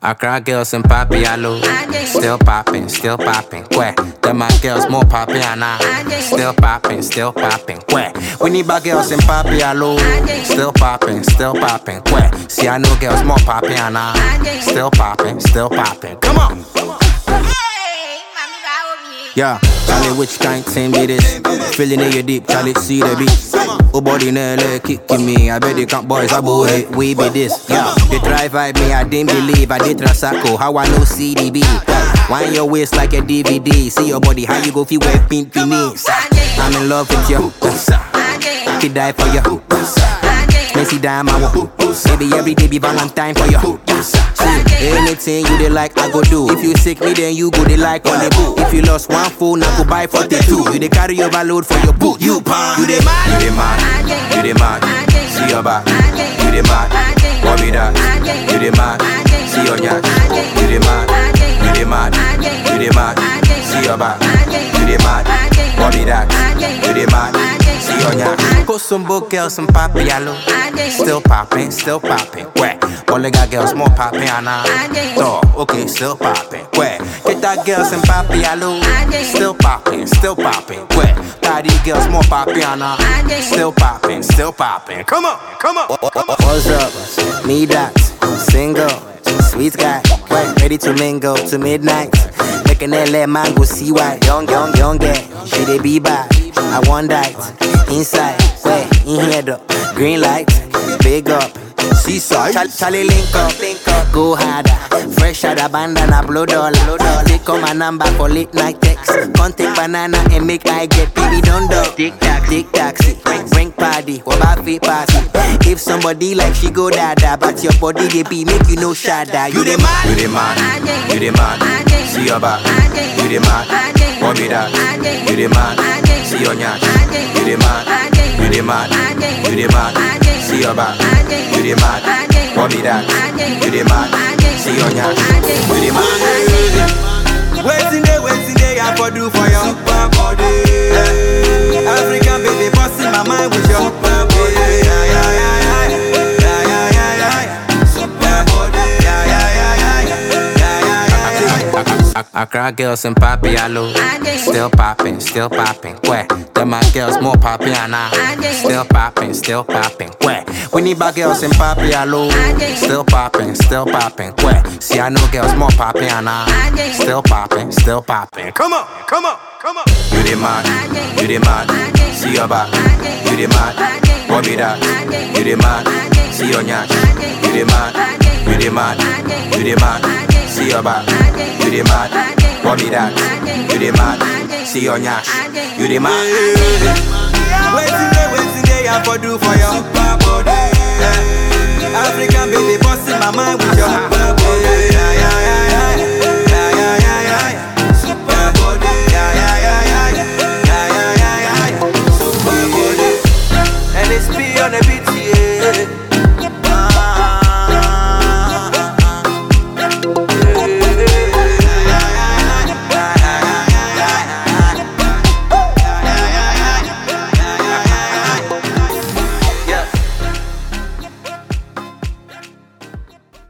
Accra girls and Papialo, still popping, where? Them my girls more popping, still popping, where? We need my girls in Papialo, still popping, where? See I know girls more popping, still popping, come on. Yeah, Charlie, which kind thing be this? Feeling in your deep, Charlie, see the beat. Oh, body nearly kicking me. I bet they can't boys, I boy it. We be this. Yeah, they try vibe me, I didn't believe. I did Rasako, how I know CDB. Wind your waist like a DVD. See your body, how you go feel wear pink knees. I'm in love with you. I could die for you. Messy damn, I want. Baby, every day be Valentine for you. See, anything you they like, I go do. If you sick me, then you go they like on the boot. If you lost one phone, I go buy 42. You they carry overload for your boot. You pan, you they mad, you they mad. See your back, you they mad. What be that? You they mad. See your nyash, you they mad. You they mad, you they mad. See your back, you they mad. What be that? You they mad. See your nyash. Put some book girls, some Papialo. Still popping, where? All the got girls more popping, so, okay, still popping, where? Get that girls and Papialo. Still popping, where? Got these girls more popping, still popping, come on. What's up? Me that, single, sweet guy, where? Ready to mingle to midnight. Making that let man go see why. Young girl, she they be bad. I want that inside, where? In here though. Green light, big up, seaside. Charlie link up, go harder. Fresh out of bandana, blow dollar. Take on my number for late night text. Come take banana and make I get baby don't do. Take taxi, bring party, what about fit party? If somebody like she go dada, but your body they be make you no shada. You the man, you the man. See your back, you the man. What be that? You the man. See your nyash, you the man. You the man, you the man. See your back, you the man. What be that? You the man. See your nyash, you the man. Waiting day, I for do for your super body. African baby, busting my mind with your super body. Accra girls and Papialo, still popping, where? Them my girls more popping, still popping, where? We need my girls in Papialo, still popping, where? See I know girls more popping, still popping, come on. You the man, see your back, you the man. What be that? You the man, see your nyash, you the man, you the man. See your back, you the man. What be that? You the man. See your nyash, you the man. Waiting day, I for do for you.